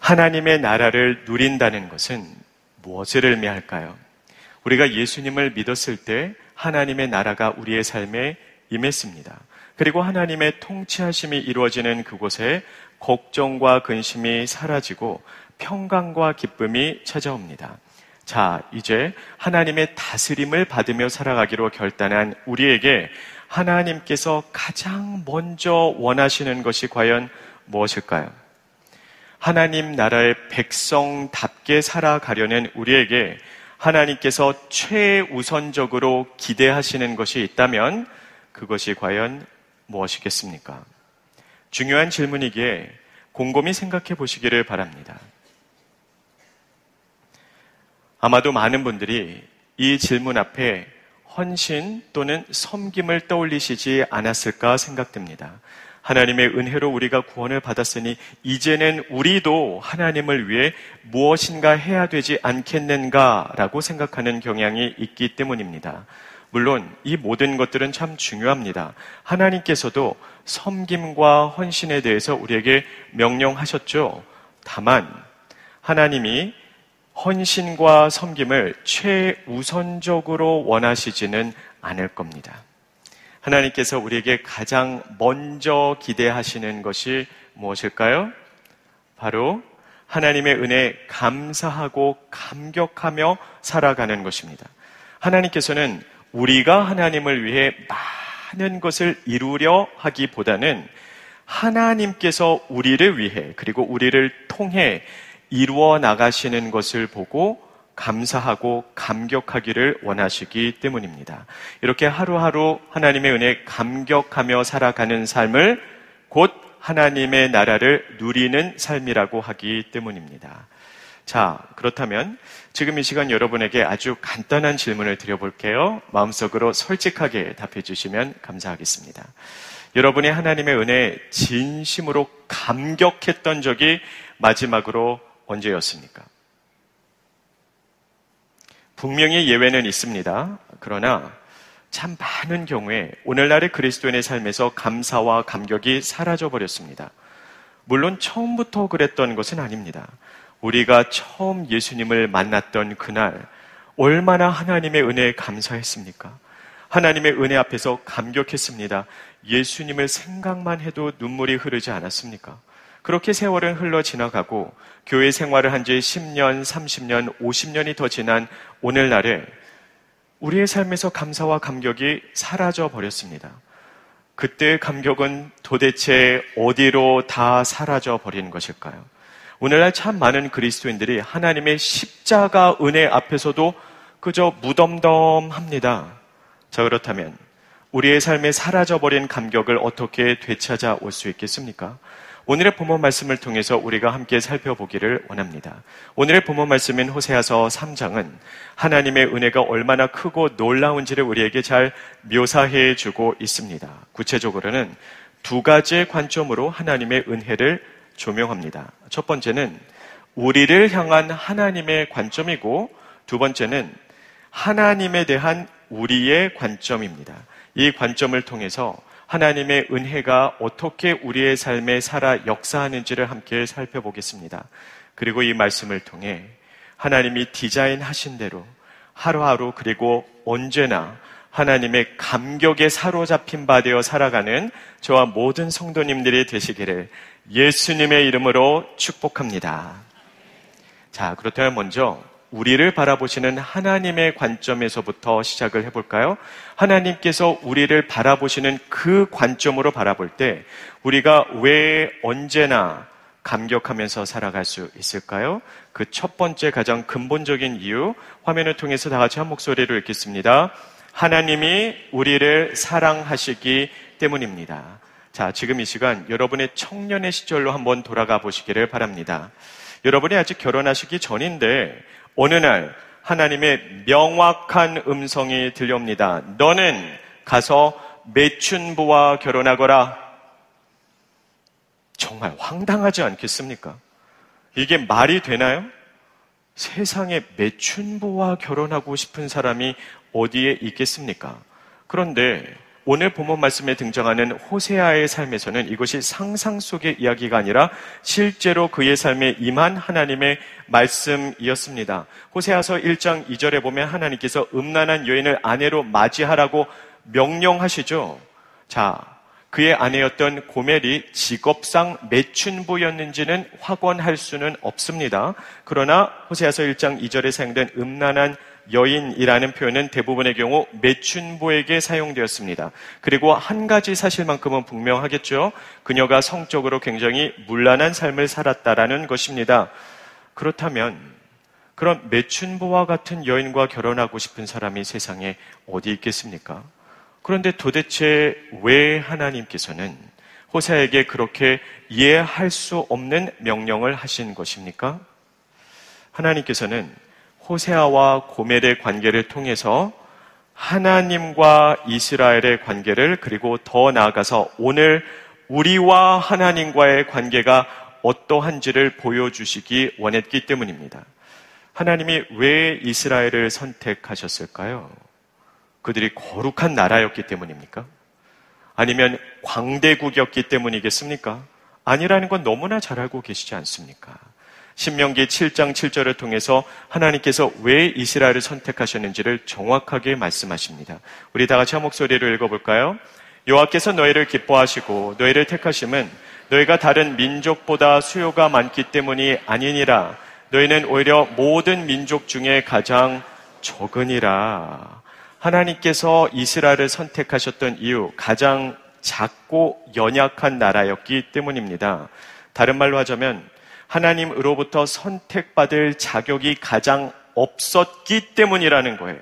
하나님의 나라를 누린다는 것은 무엇을 의미할까요? 우리가 예수님을 믿었을 때 하나님의 나라가 우리의 삶에 임했습니다. 그리고 하나님의 통치하심이 이루어지는 그곳에 걱정과 근심이 사라지고 평강과 기쁨이 찾아옵니다. 자, 이제 하나님의 다스림을 받으며 살아가기로 결단한 우리에게 하나님께서 가장 먼저 원하시는 것이 과연 무엇일까요? 하나님 나라의 백성답게 살아가려는 우리에게 하나님께서 최우선적으로 기대하시는 것이 있다면 그것이 과연 무엇이겠습니까? 중요한 질문이기에 곰곰이 생각해 보시기를 바랍니다. 아마도 많은 분들이 이 질문 앞에 헌신 또는 섬김을 떠올리시지 않았을까 생각됩니다. 하나님의 은혜로 우리가 구원을 받았으니 이제는 우리도 하나님을 위해 무엇인가 해야 되지 않겠는가라고 생각하는 경향이 있기 때문입니다. 물론 이 모든 것들은 참 중요합니다. 하나님께서도 섬김과 헌신에 대해서 우리에게 명령하셨죠. 다만 하나님이 헌신과 섬김을 최우선적으로 원하시지는 않을 겁니다. 하나님께서 우리에게 가장 먼저 기대하시는 것이 무엇일까요? 바로 하나님의 은혜에 감사하고 감격하며 살아가는 것입니다. 하나님께서는 우리가 하나님을 위해 많은 것을 이루려 하기보다는 하나님께서 우리를 위해 그리고 우리를 통해 이루어 나가시는 것을 보고 감사하고 감격하기를 원하시기 때문입니다. 이렇게 하루하루 하나님의 은혜에 감격하며 살아가는 삶을 곧 하나님의 나라를 누리는 삶이라고 하기 때문입니다. 자, 그렇다면 지금 이 시간 여러분에게 아주 간단한 질문을 드려볼게요. 마음속으로 솔직하게 답해 주시면 감사하겠습니다. 여러분이 하나님의 은혜에 진심으로 감격했던 적이 마지막으로 언제였습니까? 분명히 예외는 있습니다. 그러나 참 많은 경우에 오늘날의 그리스도인의 삶에서 감사와 감격이 사라져버렸습니다. 물론 처음부터 그랬던 것은 아닙니다. 우리가 처음 예수님을 만났던 그날 얼마나 하나님의 은혜에 감사했습니까? 하나님의 은혜 앞에서 감격했습니다. 예수님을 생각만 해도 눈물이 흐르지 않았습니까? 그렇게 세월은 흘러 지나가고 교회 생활을 한 지 10년, 30년, 50년이 더 지난 오늘날에 우리의 삶에서 감사와 감격이 사라져 버렸습니다. 그때의 감격은 도대체 어디로 다 사라져 버린 것일까요? 오늘날 참 많은 그리스도인들이 하나님의 십자가 은혜 앞에서도 그저 무덤덤합니다. 자, 그렇다면 우리의 삶에 사라져버린 감격을 어떻게 되찾아올 수 있겠습니까? 오늘의 본문 말씀을 통해서 우리가 함께 살펴보기를 원합니다. 오늘의 본문 말씀인 호세아서 3장은 하나님의 은혜가 얼마나 크고 놀라운지를 우리에게 잘 묘사해 주고 있습니다. 구체적으로는 두 가지의 관점으로 하나님의 은혜를 조명합니다. 첫 번째는 우리를 향한 하나님의 관점이고 두 번째는 하나님에 대한 우리의 관점입니다. 이 관점을 통해서 하나님의 은혜가 어떻게 우리의 삶에 살아 역사하는지를 함께 살펴보겠습니다. 그리고 이 말씀을 통해 하나님이 디자인하신 대로 하루하루 그리고 언제나 하나님의 감격에 사로잡힌 바 되어 살아가는 저와 모든 성도님들이 되시기를 예수님의 이름으로 축복합니다. 자, 그렇다면 먼저 우리를 바라보시는 하나님의 관점에서부터 시작을 해볼까요? 하나님께서 우리를 바라보시는 그 관점으로 바라볼 때 우리가 왜 언제나 감격하면서 살아갈 수 있을까요? 그 첫 번째 가장 근본적인 이유, 화면을 통해서 다 같이 한 목소리로 읽겠습니다. 하나님이 우리를 사랑하시기 때문입니다. 자, 지금 이 시간 여러분의 청년의 시절로 한번 돌아가 보시기를 바랍니다. 여러분이 아직 결혼하시기 전인데 어느 날 하나님의 명확한 음성이 들려옵니다. 너는 가서 매춘부와 결혼하거라. 정말 황당하지 않겠습니까? 이게 말이 되나요? 세상에 매춘부와 결혼하고 싶은 사람이 어디에 있겠습니까? 그런데 오늘 본문 말씀에 등장하는 호세아의 삶에서는 이것이 상상 속의 이야기가 아니라 실제로 그의 삶에 임한 하나님의 말씀이었습니다. 호세아서 1장 2절에 보면 하나님께서 음란한 여인을 아내로 맞이하라고 명령하시죠. 자, 그의 아내였던 고멜이 직업상 매춘부였는지는 확언할 수는 없습니다. 그러나 호세아서 1장 2절에 사용된 음란한 여인이라는 표현은 대부분의 경우 매춘부에게 사용되었습니다. 그리고 한 가지 사실만큼은 분명하겠죠. 그녀가 성적으로 굉장히 문란한 삶을 살았다라는 것입니다. 그렇다면 그런 매춘부와 같은 여인과 결혼하고 싶은 사람이 세상에 어디 있겠습니까? 그런데 도대체 왜 하나님께서는 호세아에게 그렇게 이해할 수 없는 명령을 하신 것입니까? 하나님께서는 호세아와 고멜의 관계를 통해서 하나님과 이스라엘의 관계를, 그리고 더 나아가서 오늘 우리와 하나님과의 관계가 어떠한지를 보여주시기 원했기 때문입니다. 하나님이 왜 이스라엘을 선택하셨을까요? 그들이 거룩한 나라였기 때문입니까? 아니면 광대국이었기 때문이겠습니까? 아니라는 건 너무나 잘 알고 계시지 않습니까? 신명기 7장 7절을 통해서 하나님께서 왜 이스라엘을 선택하셨는지를 정확하게 말씀하십니다. 우리 다 같이 한 목소리로 읽어볼까요? 여호와께서 너희를 기뻐하시고 너희를 택하심은 너희가 다른 민족보다 수요가 많기 때문이 아니니라. 너희는 오히려 모든 민족 중에 가장 적으니라. 하나님께서 이스라엘을 선택하셨던 이유, 가장 작고 연약한 나라였기 때문입니다. 다른 말로 하자면 하나님으로부터 선택받을 자격이 가장 없었기 때문이라는 거예요.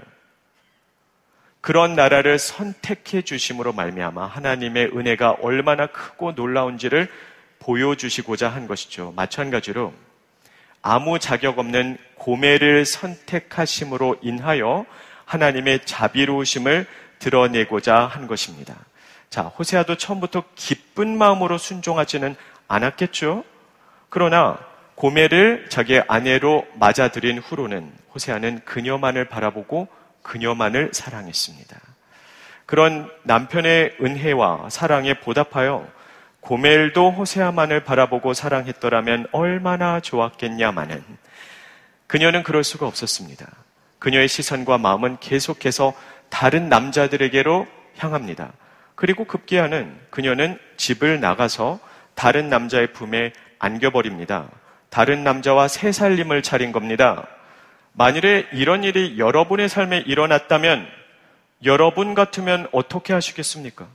그런 나라를 선택해 주심으로 말미암아 하나님의 은혜가 얼마나 크고 놀라운지를 보여주시고자 한 것이죠. 마찬가지로 아무 자격 없는 고멜을 선택하심으로 인하여 하나님의 자비로우심을 드러내고자 한 것입니다. 자, 호세아도 처음부터 기쁜 마음으로 순종하지는 않았겠죠? 그러나 고멜을 자기의 아내로 맞아들인 후로는 호세아는 그녀만을 바라보고 그녀만을 사랑했습니다. 그런 남편의 은혜와 사랑에 보답하여 고멜도 호세아만을 바라보고 사랑했더라면 얼마나 좋았겠냐마는 그녀는 그럴 수가 없었습니다. 그녀의 시선과 마음은 계속해서 다른 남자들에게로 향합니다. 그리고 급기야는 그녀는 집을 나가서 다른 남자의 품에 안겨버립니다. 다른 남자와 새 살림을 차린 겁니다. 만일에 이런 일이 여러분의 삶에 일어났다면 여러분 같으면 어떻게 하시겠습니까?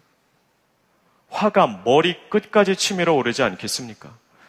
화가 머리 끝까지 치밀어 오르지 않겠습니까?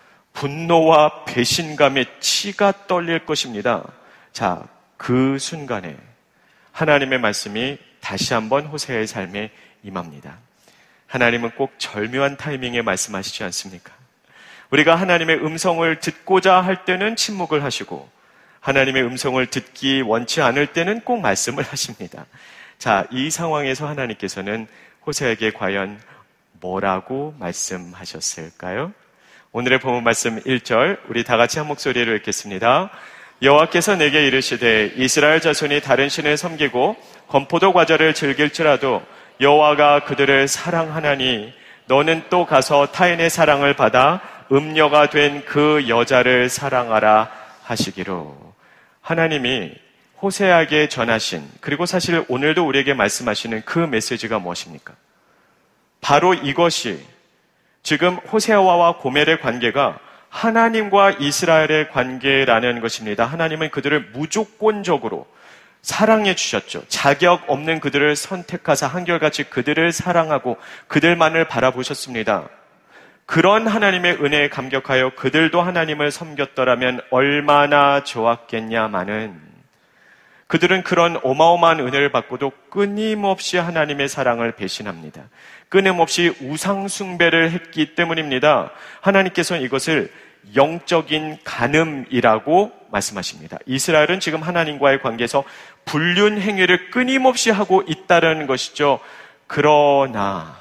분노와 배신감에 치가 떨릴 것입니다. 자, 그 순간에 하나님의 말씀이 다시 한번 호세아의 삶에 임합니다. 하나님은 꼭 절묘한 타이밍에 말씀하시지 않습니까? 우리가 하나님의 음성을 듣고자 할 때는 침묵을 하시고 하나님의 음성을 듣기 원치 않을 때는 꼭 말씀을 하십니다. 자, 이 상황에서 하나님께서는 호세아에게 과연 뭐라고 말씀하셨을까요? 오늘의 본문 말씀 1절 우리 다 같이 한 목소리로 읽겠습니다. 여호와께서 내게 이르시되 이스라엘 자손이 다른 신을 섬기고 건포도 과자를 즐길지라도 여호와가 그들을 사랑하나니 너는 또 가서 타인의 사랑을 받아 음녀가 된 그 여자를 사랑하라 하시기로. 하나님이 호세아에게 전하신, 그리고 사실 오늘도 우리에게 말씀하시는 그 메시지가 무엇입니까? 바로 이것이 지금 호세아와 고멜의 관계가 하나님과 이스라엘의 관계라는 것입니다. 하나님은 그들을 무조건적으로 사랑해 주셨죠. 자격 없는 그들을 선택하사 한결같이 그들을 사랑하고 그들만을 바라보셨습니다. 그런 하나님의 은혜에 감격하여 그들도 하나님을 섬겼더라면 얼마나 좋았겠냐마는 그들은 그런 어마어마한 은혜를 받고도 끊임없이 하나님의 사랑을 배신합니다. 끊임없이 우상 숭배를 했기 때문입니다. 하나님께서는 이것을 영적인 간음이라고 말씀하십니다. 이스라엘은 지금 하나님과의 관계에서 불륜 행위를 끊임없이 하고 있다는 것이죠. 그러나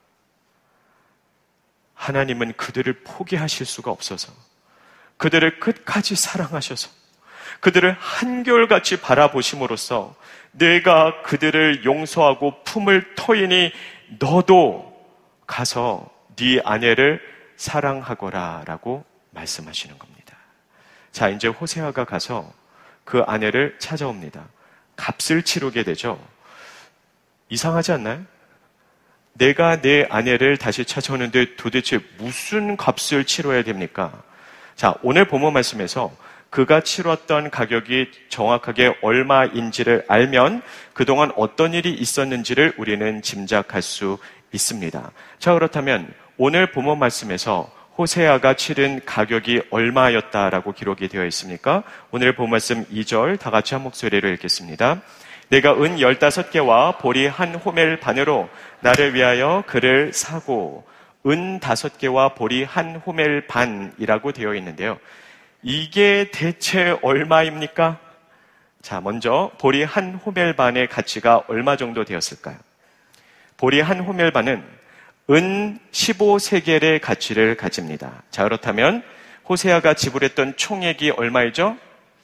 하나님은 그들을 포기하실 수가 없어서 그들을 끝까지 사랑하셔서 그들을 한결같이 바라보심으로써 내가 그들을 용서하고 품을 터이니 너도 가서 네 아내를 사랑하거라 라고 말씀하시는 겁니다. 자, 이제 호세아가 가서 그 아내를 찾아옵니다. 값을 치르게 되죠. 이상하지 않나요? 내가 내 아내를 다시 찾아오는데 도대체 무슨 값을 치러야 됩니까? 자, 오늘 본문 말씀에서 그가 치렀던 가격이 정확하게 얼마인지를 알면 그동안 어떤 일이 있었는지를 우리는 짐작할 수 있습니다. 자, 그렇다면 오늘 본문 말씀에서 호세아가 치른 가격이 얼마였다라고 기록이 되어 있습니까? 오늘 본문 말씀 2절 다 같이 한 목소리로 읽겠습니다. 내가 은 15개와 보리 한 호멜 반으로 나를 위하여 그를 사고 은 5개와 보리 한 호멜 반이라고 되어 있는데요. 이게 대체 얼마입니까? 자, 먼저 보리 한 호멜 반의 가치가 얼마 정도 되었을까요? 보리 한 호멜 반은 은 15세겔의 가치를 가집니다. 자, 그렇다면 호세아가 지불했던 총액이 얼마이죠?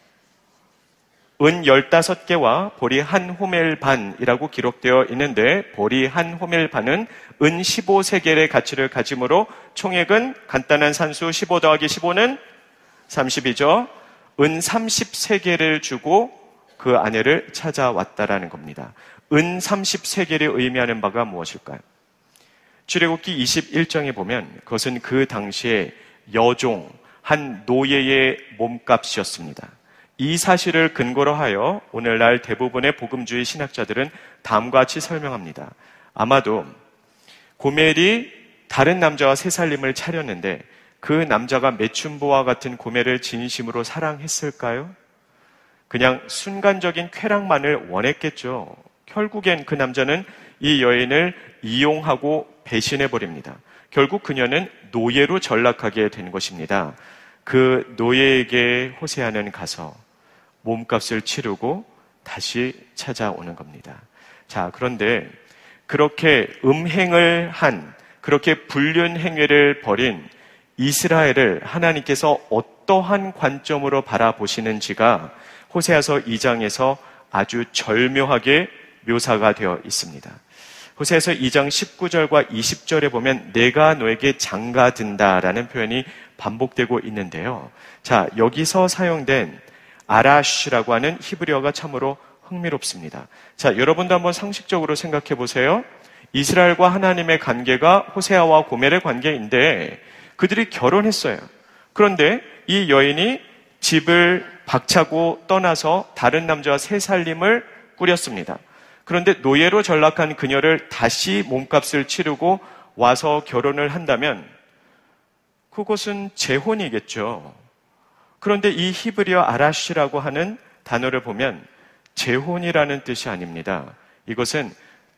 은 15개와 보리 한 호멜 반이라고 기록되어 있는데 보리 한 호멜 반은 은 15세겔의 가치를 가지므로 총액은 간단한 산수 15 더하기 15는 30이죠. 은 30세겔을 주고 그 아내를 찾아왔다라는 겁니다. 은 30세겔이 의미하는 바가 무엇일까요? 출애굽기 21장에 보면 그것은 그 당시에 여종, 한 노예의 몸값이었습니다. 이 사실을 근거로 하여 오늘날 대부분의 복음주의 신학자들은 다음과 같이 설명합니다. 아마도 고멜이 다른 남자와 새살림을 차렸는데 그 남자가 매춘부와 같은 고멜을 진심으로 사랑했을까요? 그냥 순간적인 쾌락만을 원했겠죠. 결국엔 그 남자는 이 여인을 이용하고 배신해버립니다. 결국 그녀는 노예로 전락하게 된 것입니다. 그 노예에게 호세아는 가서 몸값을 치르고 다시 찾아오는 겁니다. 자, 그런데 그렇게 음행을 한, 그렇게 불륜 행위를 벌인 이스라엘을 하나님께서 어떠한 관점으로 바라보시는지가 호세아서 2장에서 아주 절묘하게 묘사가 되어 있습니다. 호세아서 2장 19절과 20절에 보면 내가 너에게 장가든다라는 표현이 반복되고 있는데요. 자, 여기서 사용된 아라쉬라고 하는 히브리어가 참으로 흥미롭습니다. 자, 여러분도 한번 상식적으로 생각해 보세요. 이스라엘과 하나님의 관계가 호세아와 고멜의 관계인데 그들이 결혼했어요. 그런데 이 여인이 집을 박차고 떠나서 다른 남자와 새살림을 꾸렸습니다. 그런데 노예로 전락한 그녀를 다시 몸값을 치르고 와서 결혼을 한다면 그것은 재혼이겠죠. 그런데 이 히브리어 아라쉬라고 하는 단어를 보면 재혼이라는 뜻이 아닙니다. 이것은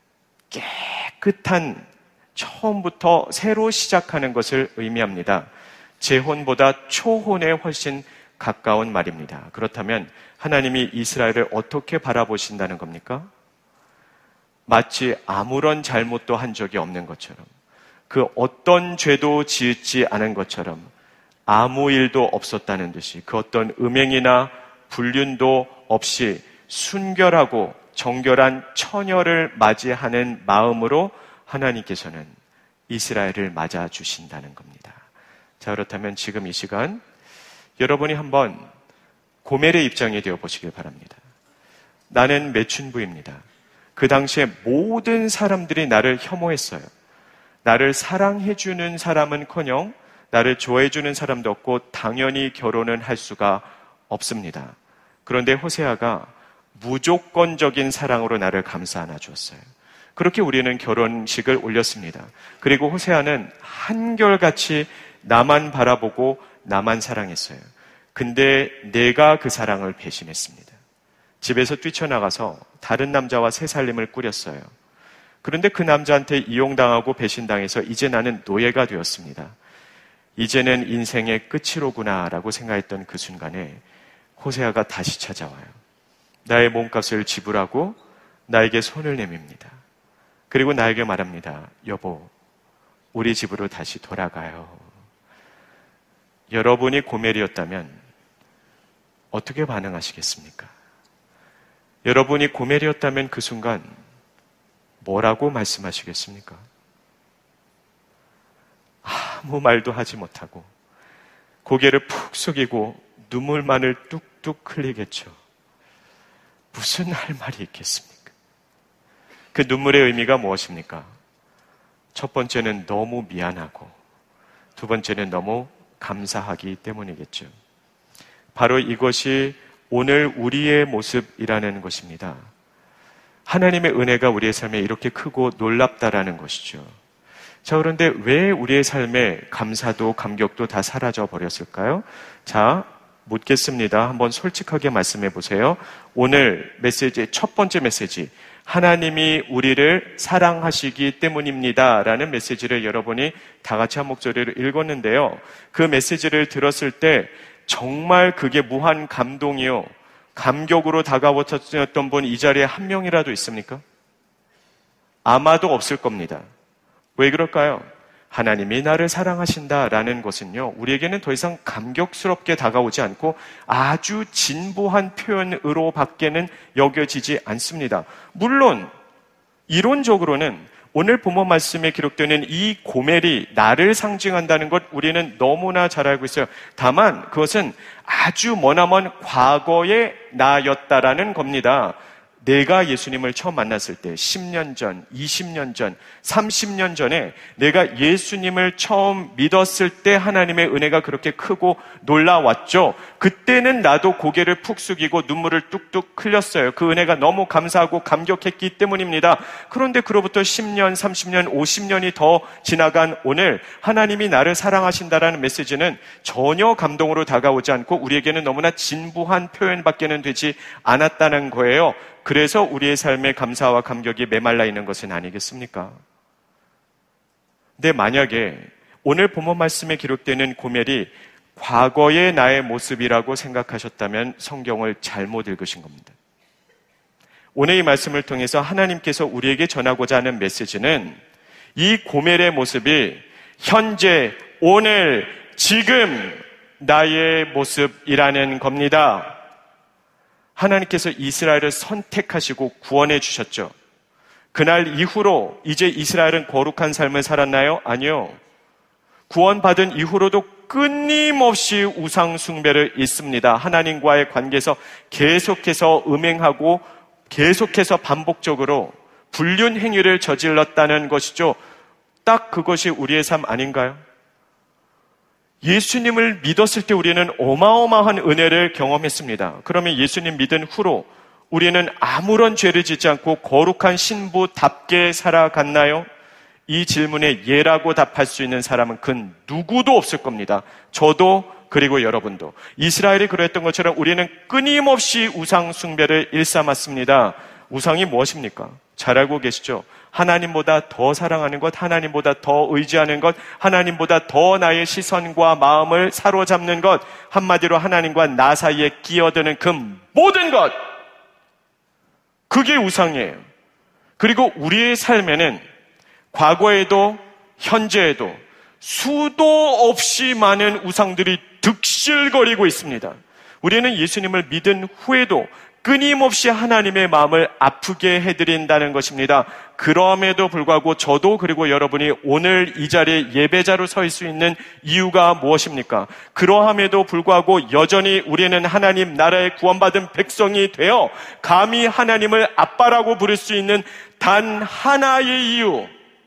깨끗한 처음부터 새로 시작하는 것을 의미합니다. 재혼보다 초혼에 훨씬 가까운 말입니다. 그렇다면 하나님이 이스라엘을 어떻게 바라보신다는 겁니까? 마치 아무런 잘못도 한 적이 없는 것처럼, 그 어떤 죄도 지었지 않은 것처럼 아무 일도 없었다는 듯이 그 어떤 음행이나 불륜도 없이 순결하고 정결한 처녀를 맞이하는 마음으로 하나님께서는 이스라엘을 맞아주신다는 겁니다. 자, 그렇다면 지금 이 시간 여러분이 한번 고멜의 입장이 되어 보시길 바랍니다. 나는 매춘부입니다. 그 당시에 모든 사람들이 나를 혐오했어요. 나를 사랑해주는 사람은커녕 나를 좋아해주는 사람도 없고 당연히 결혼은 할 수가 없습니다. 그런데 호세아가 무조건적인 사랑으로 나를 감싸 안아주었어요. 그렇게 우리는 결혼식을 올렸습니다. 그리고 호세아는 한결같이 나만 바라보고 나만 사랑했어요. 근데 내가 그 사랑을 배신했습니다. 집에서 뛰쳐나가서 다른 남자와 새살림을 꾸렸어요. 그런데 그 남자한테 이용당하고 배신당해서 이제 나는 노예가 되었습니다. 이제는 인생의 끝이로구나 라고 생각했던 그 순간에 호세아가 다시 찾아와요. 나의 몸값을 지불하고 나에게 손을 내밉니다. 그리고 나에게 말합니다. 여보, 우리 집으로 다시 돌아가요. 여러분이 고멜이었다면 어떻게 반응하시겠습니까? 여러분이 고멜이었다면 그 순간 뭐라고 말씀하시겠습니까? 아무 말도 하지 못하고 고개를 푹 숙이고 눈물만을 뚝뚝 흘리겠죠. 무슨 할 말이 있겠습니까? 그 눈물의 의미가 무엇입니까? 첫 번째는 너무 미안하고 두 번째는 너무 감사하기 때문이겠죠. 바로 이것이 오늘 우리의 모습이라는 것입니다. 하나님의 은혜가 우리의 삶에 이렇게 크고 놀랍다라는 것이죠. 자, 그런데 왜 우리의 삶에 감사도 감격도 다 사라져 버렸을까요? 자, 묻겠습니다. 한번 솔직하게 말씀해 보세요. 오늘 메시지의 첫 번째 메시지, 하나님이 우리를 사랑하시기 때문입니다 라는 메시지를 여러분이 다 같이 한 목소리로 읽었는데요. 그 메시지를 들었을 때 정말 그게 무한 감동이요, 감격으로 다가왔던 분 이 자리에 한 명이라도 있습니까? 아마도 없을 겁니다. 왜 그럴까요? 하나님이 나를 사랑하신다라는 것은요, 우리에게는 더 이상 감격스럽게 다가오지 않고 아주 진보한 표현으로 밖에는 여겨지지 않습니다. 물론 이론적으로는 오늘 본문 말씀에 기록되는 이 고멜이 나를 상징한다는 것 우리는 너무나 잘 알고 있어요. 다만 그것은 아주 머나먼 과거의 나였다라는 겁니다. 내가 예수님을 처음 만났을 때 10년 전, 20년 전, 30년 전에 내가 예수님을 처음 믿었을 때 하나님의 은혜가 그렇게 크고 놀라웠죠. 그때는 나도 고개를 푹 숙이고 눈물을 뚝뚝 흘렸어요. 그 은혜가 너무 감사하고 감격했기 때문입니다. 그런데 그로부터 10년, 30년, 50년이 더 지나간 오늘 하나님이 나를 사랑하신다라는 메시지는 전혀 감동으로 다가오지 않고 우리에게는 너무나 진부한 표현밖에는 되지 않았다는 거예요. 그래서 우리의 삶에 감사와 감격이 메말라 있는 것은 아니겠습니까? 근데 만약에 오늘 본문 말씀에 기록되는 고멜이 과거의 나의 모습이라고 생각하셨다면 성경을 잘못 읽으신 겁니다. 오늘 이 말씀을 통해서 하나님께서 우리에게 전하고자 하는 메시지는 이 고멜의 모습이 현재, 오늘, 지금 나의 모습이라는 겁니다. 하나님께서 이스라엘을 선택하시고 구원해 주셨죠. 그날 이후로 이제 이스라엘은 거룩한 삶을 살았나요? 아니요. 구원받은 이후로도 끊임없이 우상 숭배를 잊습니다. 하나님과의 관계에서 계속해서 음행하고 계속해서 반복적으로 불륜 행위를 저질렀다는 것이죠. 딱 그것이 우리의 삶 아닌가요? 예수님을 믿었을 때 우리는 어마어마한 은혜를 경험했습니다. 그러면 예수님 믿은 후로 우리는 아무런 죄를 짓지 않고 거룩한 신부답게 살아갔나요? 이 질문에 예라고 답할 수 있는 사람은 그 누구도 없을 겁니다. 저도 그리고 여러분도. 이스라엘이 그랬던 것처럼 우리는 끊임없이 우상 숭배를 일삼았습니다. 우상이 무엇입니까? 잘 알고 계시죠? 하나님보다 더 사랑하는 것, 하나님보다 더 의지하는 것, 하나님보다 더 나의 시선과 마음을 사로잡는 것, 한마디로 하나님과 나 사이에 끼어드는 그 모든 것, 그게 우상이에요. 그리고 우리의 삶에는 과거에도 현재에도 수도 없이 많은 우상들이 득실거리고 있습니다. 우리는 예수님을 믿은 후에도 끊임없이 하나님의 마음을 아프게 해드린다는 것입니다. 그럼에도 불구하고 저도 그리고 여러분이 오늘 이 자리에 예배자로 서 있을 수 있는 이유가 무엇입니까? 그러함에도 불구하고 여전히 우리는 하나님 나라의 구원받은 백성이 되어 감히 하나님을 아빠라고 부를 수 있는 단 하나의 이유,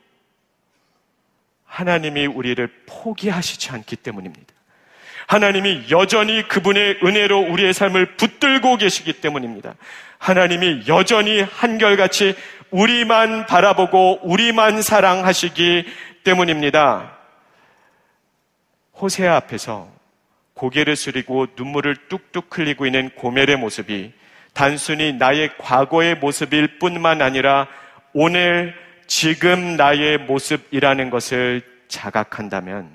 하나님이 우리를 포기하시지 않기 때문입니다. 하나님이 여전히 그분의 은혜로 우리의 삶을 붙들고 계시기 때문입니다. 하나님이 여전히 한결같이 우리만 바라보고 우리만 사랑하시기 때문입니다. 호세아 앞에서 고개를 숙이고 눈물을 뚝뚝 흘리고 있는 고멜의 모습이 단순히 나의 과거의 모습일 뿐만 아니라 오늘 지금 나의 모습이라는 것을 자각한다면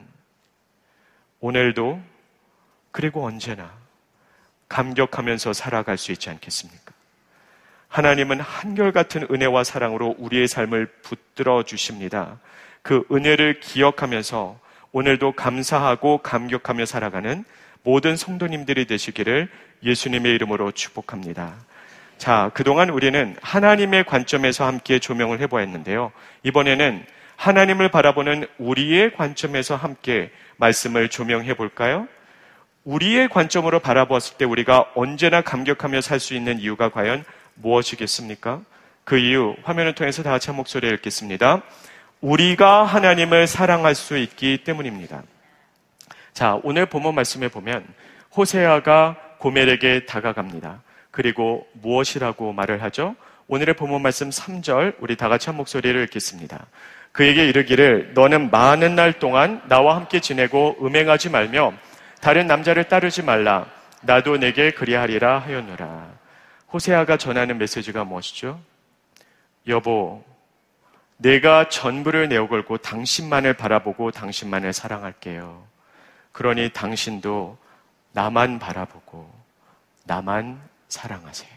오늘도 그리고 언제나 감격하면서 살아갈 수 있지 않겠습니까? 하나님은 한결같은 은혜와 사랑으로 우리의 삶을 붙들어 주십니다. 그 은혜를 기억하면서 오늘도 감사하고 감격하며 살아가는 모든 성도님들이 되시기를 예수님의 이름으로 축복합니다. 자, 그동안 우리는 하나님의 관점에서 함께 조명을 해보았는데요. 이번에는 하나님을 바라보는 우리의 관점에서 함께 말씀을 조명해 볼까요? 우리의 관점으로 바라보았을 때 우리가 언제나 감격하며 살 수 있는 이유가 과연 무엇이겠습니까? 그 이유 화면을 통해서 다 같이 한 목소리에 읽겠습니다. 우리가 하나님을 사랑할 수 있기 때문입니다. 자, 오늘 본문 말씀에 보면 호세아가 고멜에게 다가갑니다. 그리고 무엇이라고 말을 하죠? 오늘의 본문 말씀 3절 우리 다 같이 한 목소리를 읽겠습니다. 그에게 이르기를 너는 많은 날 동안 나와 함께 지내고 음행하지 말며 다른 남자를 따르지 말라. 나도 내게 그리하리라 하였노라. 호세아가 전하는 메시지가 무엇이죠? 여보, 내가 전부를 내어걸고 당신만을 바라보고 당신만을 사랑할게요. 그러니 당신도 나만 바라보고 나만 사랑하세요.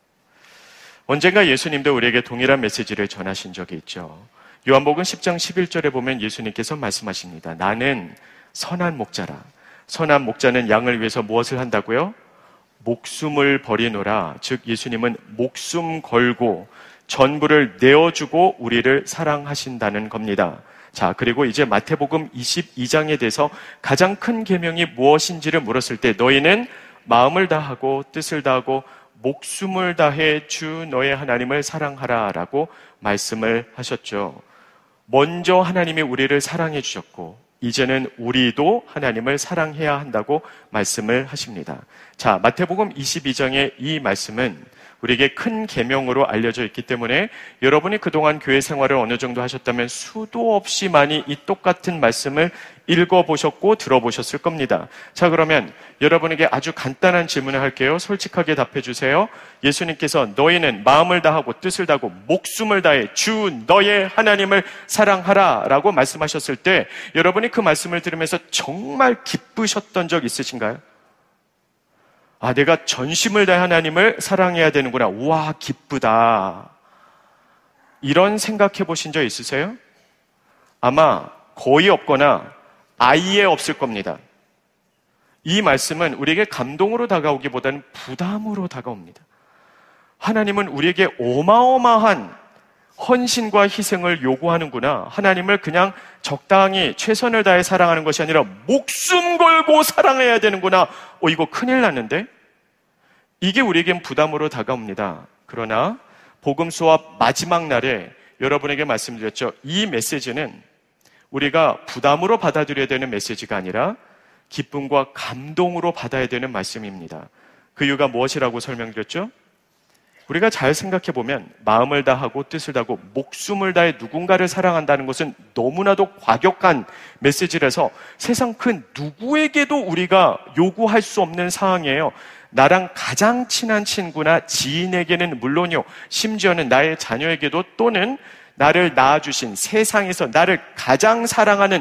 언젠가 예수님도 우리에게 동일한 메시지를 전하신 적이 있죠. 요한복음 10장 11절에 보면 예수님께서 말씀하십니다. 나는 선한 목자라. 선한 목자는 양을 위해서 무엇을 한다고요? 목숨을 버리노라. 즉 예수님은 목숨 걸고 전부를 내어주고 우리를 사랑하신다는 겁니다. 자, 그리고 이제 마태복음 22장에 대해서 가장 큰 계명이 무엇인지를 물었을 때 너희는 마음을 다하고 뜻을 다하고 목숨을 다해 주 너의 하나님을 사랑하라 라고 말씀을 하셨죠. 먼저 하나님이 우리를 사랑해 주셨고 이제는 우리도 하나님을 사랑해야 한다고 말씀을 하십니다. 자, 마태복음 22장의 이 말씀은 우리에게 큰 계명으로 알려져 있기 때문에 여러분이 그동안 교회 생활을 어느 정도 하셨다면 수도 없이 많이 이 똑같은 말씀을 읽어보셨고 들어보셨을 겁니다. 자, 그러면 여러분에게 아주 간단한 질문을 할게요. 솔직하게 답해 주세요. 예수님께서 너희는 마음을 다하고 뜻을 다하고 목숨을 다해 주 너의 하나님을 사랑하라 라고 말씀하셨을 때 여러분이 그 말씀을 들으면서 정말 기쁘셨던 적 있으신가요? 아, 내가 전심을 다해 하나님을 사랑해야 되는구나. 우와, 기쁘다. 이런 생각해 보신 적 있으세요? 아마 거의 없거나 아예 없을 겁니다. 이 말씀은 우리에게 감동으로 다가오기보다는 부담으로 다가옵니다. 하나님은 우리에게 어마어마한 헌신과 희생을 요구하는구나. 하나님을 그냥 적당히 최선을 다해 사랑하는 것이 아니라 목숨 걸고 사랑해야 되는구나. 이거 큰일 났는데? 이게 우리에겐 부담으로 다가옵니다. 그러나 복음 수업 마지막 날에 여러분에게 말씀드렸죠. 이 메시지는 우리가 부담으로 받아들여야 되는 메시지가 아니라 기쁨과 감동으로 받아야 되는 말씀입니다. 그 이유가 무엇이라고 설명드렸죠? 우리가 잘 생각해보면 마음을 다하고 뜻을 다하고 목숨을 다해 누군가를 사랑한다는 것은 너무나도 과격한 메시지라서 세상 큰 누구에게도 우리가 요구할 수 없는 사항이에요. 나랑 가장 친한 친구나 지인에게는 물론이요, 심지어는 나의 자녀에게도 또는 나를 낳아주신 세상에서 나를 가장 사랑하는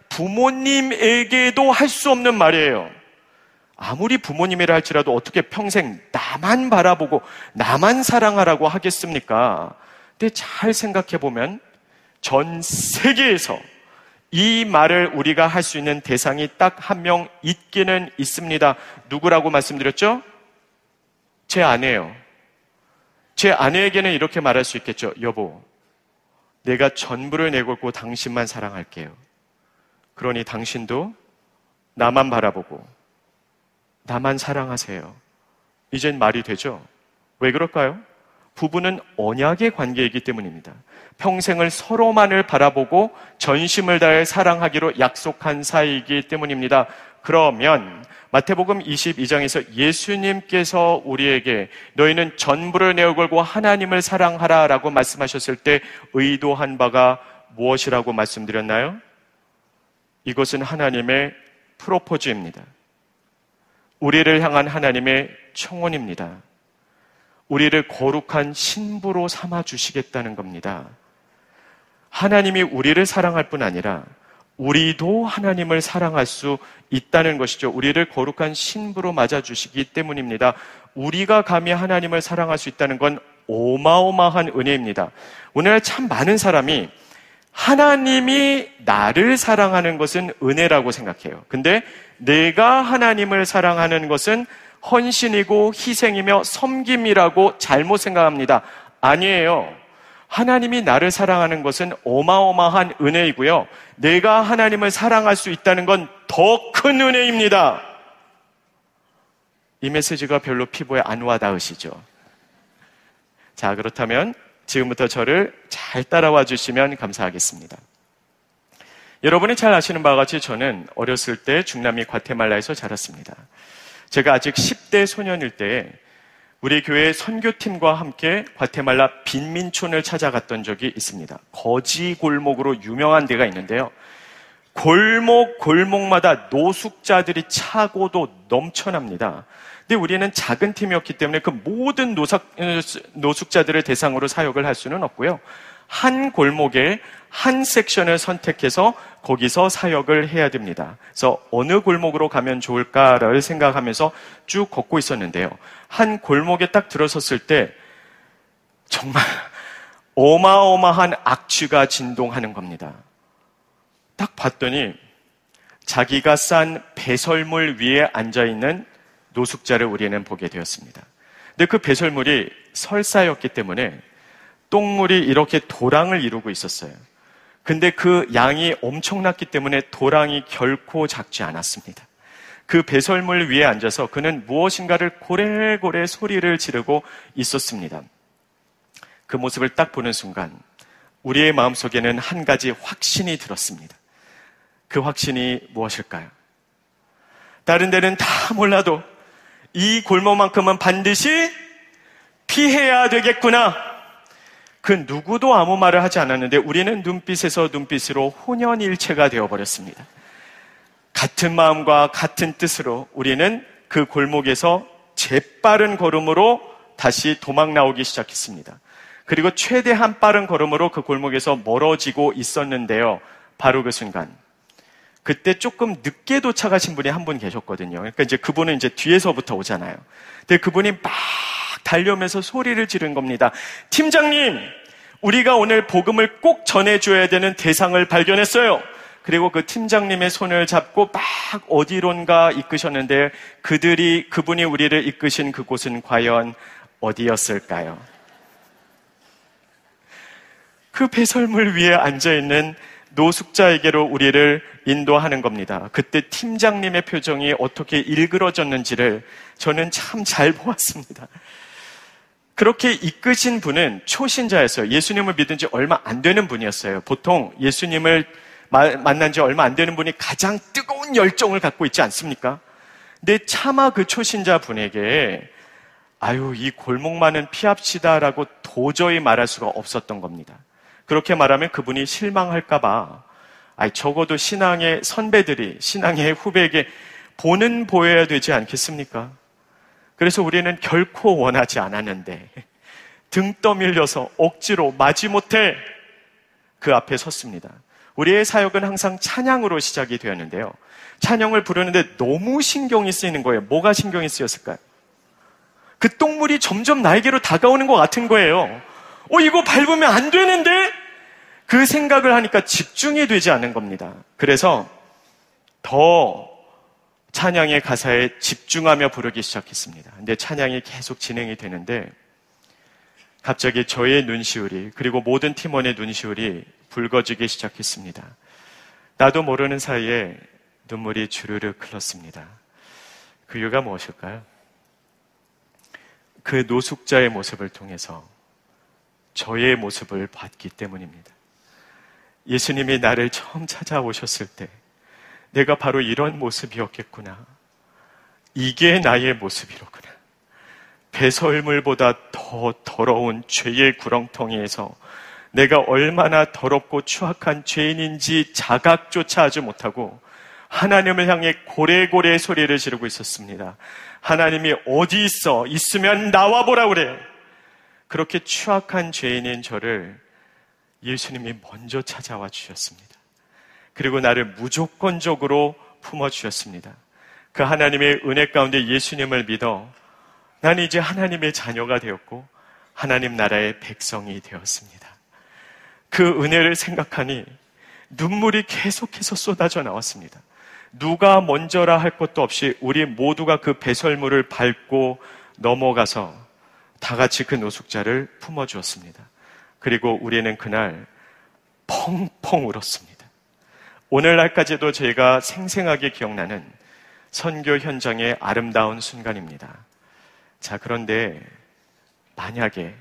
부모님에게도 할 수 없는 말이에요. 아무리 부모님이라 할지라도 어떻게 평생 나만 바라보고 나만 사랑하라고 하겠습니까? 근데 잘 생각해보면 전 세계에서 이 말을 우리가 할 수 있는 대상이 딱 한 명 있기는 있습니다. 누구라고 말씀드렸죠? 제 아내예요. 제 아내에게는 이렇게 말할 수 있겠죠. 여보, 내가 전부를 내걸고 당신만 사랑할게요. 그러니 당신도 나만 바라보고 나만 사랑하세요. 이젠 말이 되죠? 왜 그럴까요? 부부는 언약의 관계이기 때문입니다. 평생을 서로만을 바라보고 전심을 다해 사랑하기로 약속한 사이이기 때문입니다. 그러면 마태복음 22장에서 예수님께서 우리에게 너희는 전부를 내어걸고 하나님을 사랑하라 라고 말씀하셨을 때 의도한 바가 무엇이라고 말씀드렸나요? 이것은 하나님의 프로포즈입니다. 우리를 향한 하나님의 청혼입니다. 우리를 거룩한 신부로 삼아주시겠다는 겁니다. 하나님이 우리를 사랑할 뿐 아니라 우리도 하나님을 사랑할 수 있다는 것이죠. 우리를 거룩한 신부로 맞아주시기 때문입니다. 우리가 감히 하나님을 사랑할 수 있다는 건 어마어마한 은혜입니다. 오늘 참 많은 사람이 하나님이 나를 사랑하는 것은 은혜라고 생각해요. 근데 내가 하나님을 사랑하는 것은 헌신이고 희생이며 섬김이라고 잘못 생각합니다. 아니에요. 하나님이 나를 사랑하는 것은 어마어마한 은혜이고요. 내가 하나님을 사랑할 수 있다는 건 더 큰 은혜입니다. 이 메시지가 별로 피부에 안 와닿으시죠? 자, 그렇다면 지금부터 저를 잘 따라와 주시면 감사하겠습니다. 여러분이 잘 아시는 바와 같이 저는 어렸을 때 중남미 과테말라에서 자랐습니다. 제가 아직 10대 소년일 때에 우리 교회 선교팀과 함께 과테말라 빈민촌을 찾아갔던 적이 있습니다. 거지 골목으로 유명한 데가 있는데요. 골목마다 노숙자들이 차고도 넘쳐납니다. 근데 우리는 작은 팀이었기 때문에 그 모든 노숙자들을 대상으로 사역을 할 수는 없고요. 한 골목에 한 섹션을 선택해서 거기서 사역을 해야 됩니다. 그래서 어느 골목으로 가면 좋을까를 생각하면서 쭉 걷고 있었는데요. 한 골목에 딱 들어섰을 때 정말 어마어마한 악취가 진동하는 겁니다. 딱 봤더니 자기가 싼 배설물 위에 앉아있는 노숙자를 우리는 보게 되었습니다. 근데 그 배설물이 설사였기 때문에 똥물이 이렇게 도랑을 이루고 있었어요. 근데 그 양이 엄청났기 때문에 도랑이 결코 작지 않았습니다. 그 배설물 위에 앉아서 그는 무엇인가를 고래고래 소리를 지르고 있었습니다. 그 모습을 딱 보는 순간 우리의 마음속에는 한 가지 확신이 들었습니다. 그 확신이 무엇일까요? 다른 데는 다 몰라도 이 골목만큼은 반드시 피해야 되겠구나. 그 누구도 아무 말을 하지 않았는데 우리는 눈빛에서 눈빛으로 혼연일체가 되어버렸습니다. 같은 마음과 같은 뜻으로 우리는 그 골목에서 재빠른 걸음으로 다시 도망 나오기 시작했습니다. 그리고 최대한 빠른 걸음으로 그 골목에서 멀어지고 있었는데요. 바로 그 순간 그때 조금 늦게 도착하신 분이 한 분 계셨거든요. 그러니까 이제 그분은 이제 뒤에서부터 오잖아요. 근데 그분이 막 달려오면서 소리를 지른 겁니다. 팀장님, 우리가 오늘 복음을 꼭 전해줘야 되는 대상을 발견했어요. 그리고 그 팀장님의 손을 잡고 막 어디론가 이끄셨는데 그분이 우리를 이끄신 그곳은 과연 어디였을까요? 그 배설물 위에 앉아있는 노숙자에게로 우리를 인도하는 겁니다. 그때 팀장님의 표정이 어떻게 일그러졌는지를 저는 참 잘 보았습니다. 그렇게 이끄신 분은 초신자였어요. 예수님을 믿은 지 얼마 안 되는 분이었어요. 보통 예수님을 만난 지 얼마 안 되는 분이 가장 뜨거운 열정을 갖고 있지 않습니까? 근데 차마 그 초신자 분에게 이 골목만은 피합시다라고 도저히 말할 수가 없었던 겁니다. 그렇게 말하면 그분이 실망할까봐 적어도 신앙의 선배들이 신앙의 후배에게 보는 보여야 되지 않겠습니까? 그래서 우리는 결코 원하지 않았는데 등 떠밀려서 억지로 마지못해 그 앞에 섰습니다. 우리의 사역은 항상 찬양으로 시작이 되었는데요. 찬양을 부르는데 너무 신경이 쓰이는 거예요. 뭐가 신경이 쓰였을까요? 그 똥물이 점점 나에게로 다가오는 것 같은 거예요. 이거 밟으면 안 되는데? 그 생각을 하니까 집중이 되지 않는 겁니다. 그래서 더 찬양의 가사에 집중하며 부르기 시작했습니다. 근데 찬양이 계속 진행이 되는데 갑자기 저의 눈시울이 그리고 모든 팀원의 눈시울이 붉어지기 시작했습니다. 나도 모르는 사이에 눈물이 주르륵 흘렀습니다. 그 이유가 무엇일까요? 그 노숙자의 모습을 통해서 저의 모습을 봤기 때문입니다. 예수님이 나를 처음 찾아오셨을 때 내가 바로 이런 모습이었겠구나. 이게 나의 모습이로구나. 배설물보다 더 더러운 죄의 구렁텅이에서 내가 얼마나 더럽고 추악한 죄인인지 자각조차 하지 못하고 하나님을 향해 고래고래 소리를 지르고 있었습니다. 하나님이 어디 있으면 나와보라 그래. 그렇게 추악한 죄인인 저를 예수님이 먼저 찾아와 주셨습니다. 그리고 나를 무조건적으로 품어주셨습니다. 그 하나님의 은혜 가운데 예수님을 믿어 나는 이제 하나님의 자녀가 되었고 하나님 나라의 백성이 되었습니다. 그 은혜를 생각하니 눈물이 계속해서 쏟아져 나왔습니다. 누가 먼저라 할 것도 없이 우리 모두가 그 배설물을 밟고 넘어가서 다 같이 그 노숙자를 품어주었습니다. 그리고 우리는 그날 펑펑 울었습니다. 오늘날까지도 저희가 생생하게 기억나는 선교 현장의 아름다운 순간입니다. 자, 그런데 만약에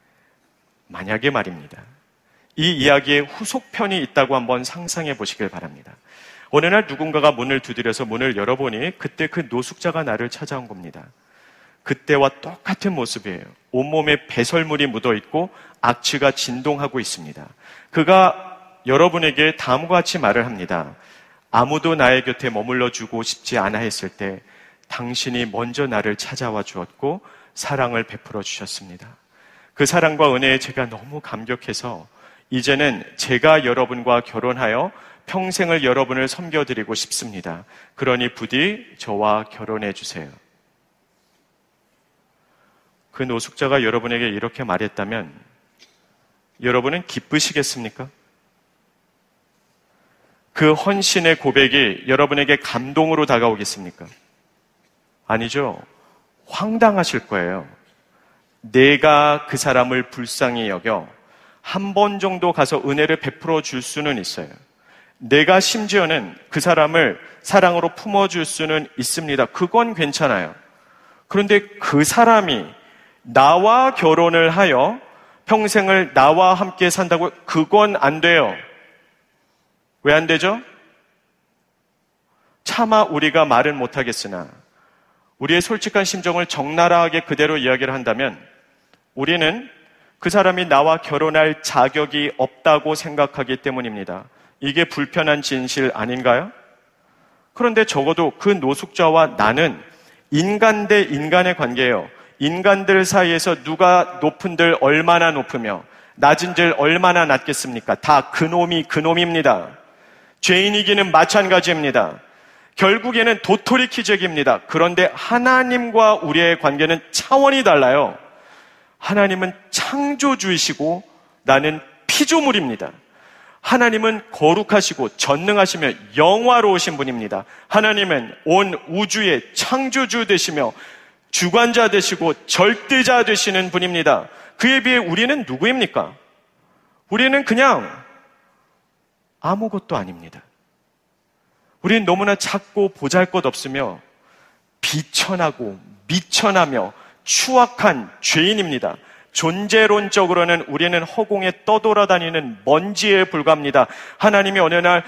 말입니다. 이 이야기의 후속편이 있다고 한번 상상해 보시길 바랍니다. 어느 날 누군가가 문을 두드려서 문을 열어보니 그때 그 노숙자가 나를 찾아온 겁니다. 그때와 똑같은 모습이에요. 온몸에 배설물이 묻어있고 악취가 진동하고 있습니다. 그가 여러분에게 다음과 같이 말을 합니다. 아무도 나의 곁에 머물러 주고 싶지 않아 했을 때 당신이 먼저 나를 찾아와 주었고 사랑을 베풀어 주셨습니다. 그 사랑과 은혜에 제가 너무 감격해서 이제는 제가 여러분과 결혼하여 평생을 여러분을 섬겨드리고 싶습니다. 그러니 부디 저와 결혼해 주세요. 그 노숙자가 여러분에게 이렇게 말했다면 여러분은 기쁘시겠습니까? 그 헌신의 고백이 여러분에게 감동으로 다가오겠습니까? 아니죠. 황당하실 거예요. 내가 그 사람을 불쌍히 여겨 한 번 정도 가서 은혜를 베풀어 줄 수는 있어요. 내가 심지어는 그 사람을 사랑으로 품어줄 수는 있습니다. 그건 괜찮아요. 그런데 그 사람이 나와 결혼을 하여 평생을 나와 함께 산다고 그건 안 돼요. 왜 안 되죠? 차마 우리가 말은 못하겠으나 우리의 솔직한 심정을 적나라하게 그대로 이야기를 한다면 우리는 그 사람이 나와 결혼할 자격이 없다고 생각하기 때문입니다. 이게 불편한 진실 아닌가요? 그런데 적어도 그 노숙자와 나는 인간 대 인간의 관계예요. 인간들 사이에서 누가 높은들 얼마나 높으며 낮은들 얼마나 낮겠습니까? 다 그놈이 그놈입니다. 죄인이기는 마찬가지입니다. 결국에는 도토리 키재기입니다. 그런데 하나님과 우리의 관계는 차원이 달라요. 하나님은 창조주이시고 나는 피조물입니다. 하나님은 거룩하시고 전능하시며 영화로우신 분입니다. 하나님은 온 우주의 창조주 되시며 주관자 되시고 절대자 되시는 분입니다. 그에 비해 우리는 누구입니까? 우리는 그냥 아무것도 아닙니다. 우리는 너무나 작고 보잘것없으며 비천하고 미천하며 추악한 죄인입니다. 존재론적으로는 우리는 허공에 떠돌아다니는 먼지에 불과합니다. 하나님이 어느 날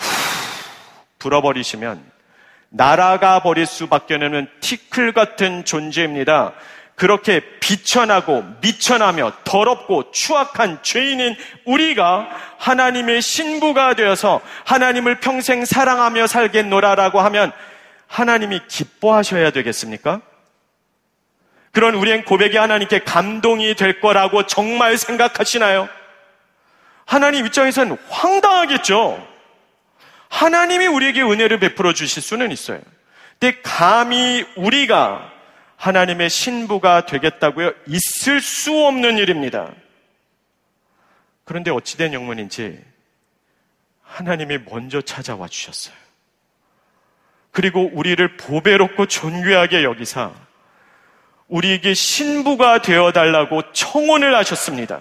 불어버리시면 날아가 버릴 수밖에 없는 티끌 같은 존재입니다. 그렇게 비천하고 미천하며 더럽고 추악한 죄인인 우리가 하나님의 신부가 되어서 하나님을 평생 사랑하며 살겠노라라고 하면 하나님이 기뻐하셔야 되겠습니까? 그런 우리의 고백이 하나님께 감동이 될 거라고 정말 생각하시나요? 하나님 입장에서는 황당하겠죠. 하나님이 우리에게 은혜를 베풀어 주실 수는 있어요. 근데 감히 우리가 하나님의 신부가 되겠다고요? 있을 수 없는 일입니다. 그런데 어찌된 영문인지 하나님이 먼저 찾아와 주셨어요. 그리고 우리를 보배롭고 존귀하게 여기사 우리에게 신부가 되어달라고 청혼을 하셨습니다.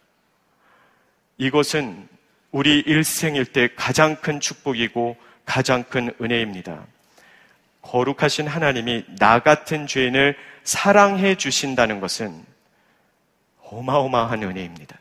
이것은 우리 일생일 때 가장 큰 축복이고 가장 큰 은혜입니다. 거룩하신 하나님이 나 같은 죄인을 사랑해 주신다는 것은 어마어마한 은혜입니다.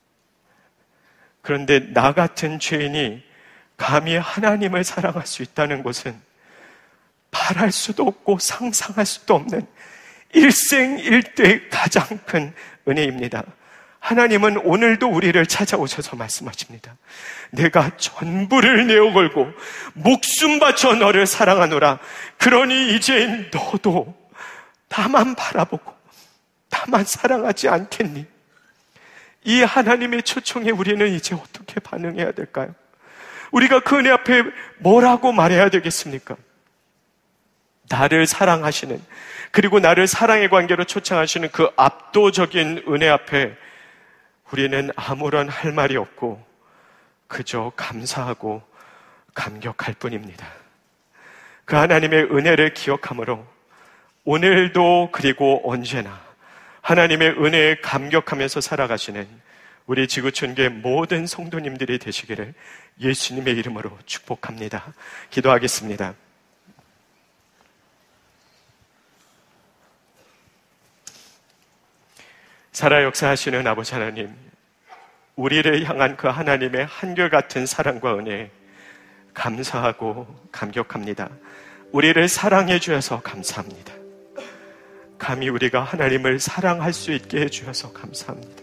그런데 나 같은 죄인이 감히 하나님을 사랑할 수 있다는 것은 바랄 수도 없고 상상할 수도 없는 일생일대의 가장 큰 은혜입니다. 하나님은 오늘도 우리를 찾아오셔서 말씀하십니다. 내가 전부를 내어 걸고 목숨 바쳐 너를 사랑하노라. 그러니 이제 너도 나만 바라보고 나만 사랑하지 않겠니? 이 하나님의 초청에 우리는 이제 어떻게 반응해야 될까요? 우리가 그 은혜 앞에 뭐라고 말해야 되겠습니까? 나를 사랑하시는, 그리고 나를 사랑의 관계로 초청하시는 그 압도적인 은혜 앞에 우리는 아무런 할 말이 없고 그저 감사하고 감격할 뿐입니다. 그 하나님의 은혜를 기억함으로 오늘도 그리고 언제나 하나님의 은혜에 감격하면서 살아가시는 우리 지구촌교회 모든 성도님들이 되시기를 예수님의 이름으로 축복합니다. 기도하겠습니다. 살아 역사하시는 아버지 하나님, 우리를 향한 그 하나님의 한결같은 사랑과 은혜에 감사하고 감격합니다. 우리를 사랑해 주셔서 감사합니다. 감히 우리가 하나님을 사랑할 수 있게 해주셔서 감사합니다.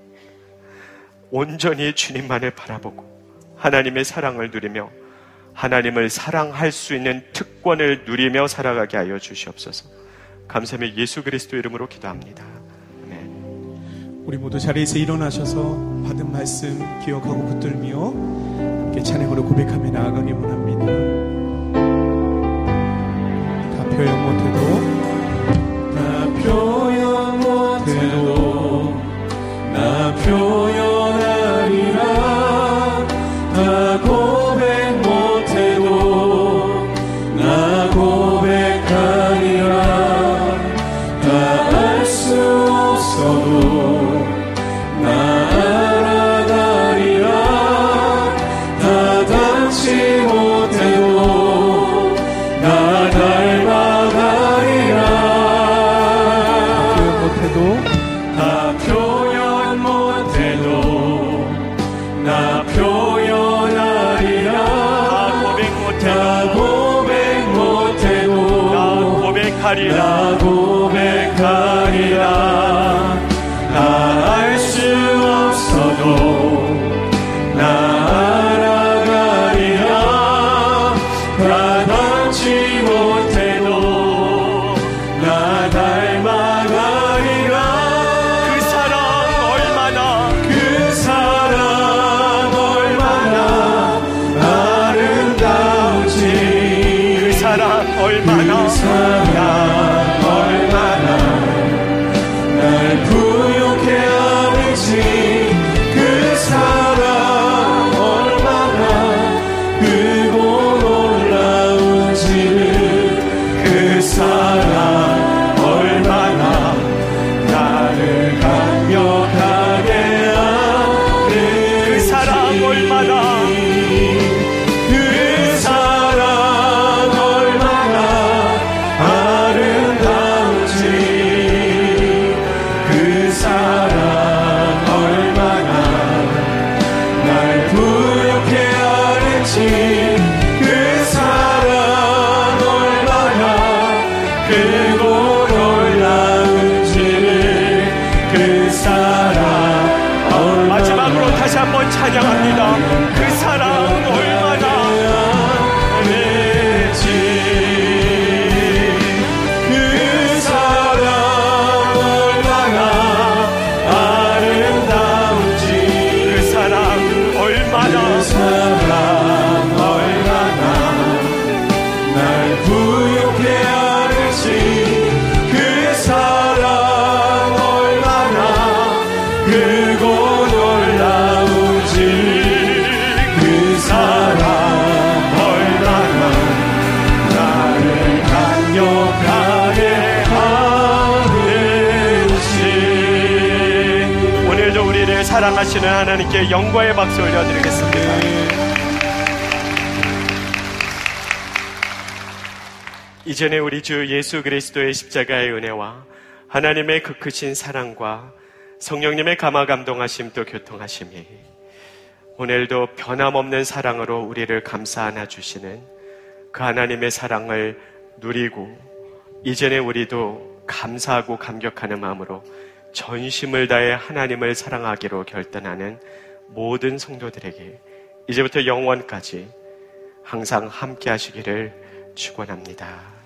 온전히 주님만을 바라보고 하나님의 사랑을 누리며 하나님을 사랑할 수 있는 특권을 누리며 살아가게 하여 주시옵소서. 감사하며 예수 그리스도 이름으로 기도합니다. 아멘. 우리 모두 자리에서 일어나셔서 받은 말씀 기억하고 붙들며 함께 찬양으로 고백하며 나아가기 원합니다. 다 표현 못해도 표현 못해도 나 표현하리라. 나 고백 못해도 나 고백하리라. 다 알 수 없어도 나 알아가리라. 다 닮지 못해도 나 닮아가리라. 다 표현 못해도 나 표현하리라. 나 고백 못해도 나 고백하리라. 나 고백하리라. 다 알 수 없어도 나 알아가리라. 다 닮지 못해도 나 닮아가리라. 그 사랑 얼마나 아름다운지. 그 사랑 얼마나 날 부욕해 하는지. 그 사랑 얼마나 크고 놀라운지를. 그 사랑 얼마나 나를 감격하게 하는지. 그 사랑 얼마나 그 사랑 얼마나 아름다운지. 그 사랑 얼마나 날 부욕해 하는지. 그 사랑 얼마나 크고 놀라운지를. 그 사랑 얼마나. 마지막으로 다시 한번 찬양합니다. 그 사랑 얼마나 그 사랑 얼마나 아름다운지. 그 사랑 얼마나 그 사랑 얼마나 날 부욕해 하는지. 그 사랑 얼마나 크고 놀라운지. 그 사랑 얼마나 나를 감격하게 하는지. 오늘도 우리를 사랑하시는 하나님께 영광의 박수 올려드리겠습니다. 이전에 우리 주 예수 그리스도의 십자가의 은혜와 하나님의 그 크신 사랑과 성령님의 감화 감동하심 또 교통하심이 오늘도 변함없는 사랑으로 우리를 감싸 안아주시는 그 하나님의 사랑을 누리고 이전에 우리도 감사하고 감격하는 마음으로 전심을 다해 하나님을 사랑하기로 결단하는 모든 성도들에게 이제부터 영원까지 항상 함께 하시기를 축원합니다.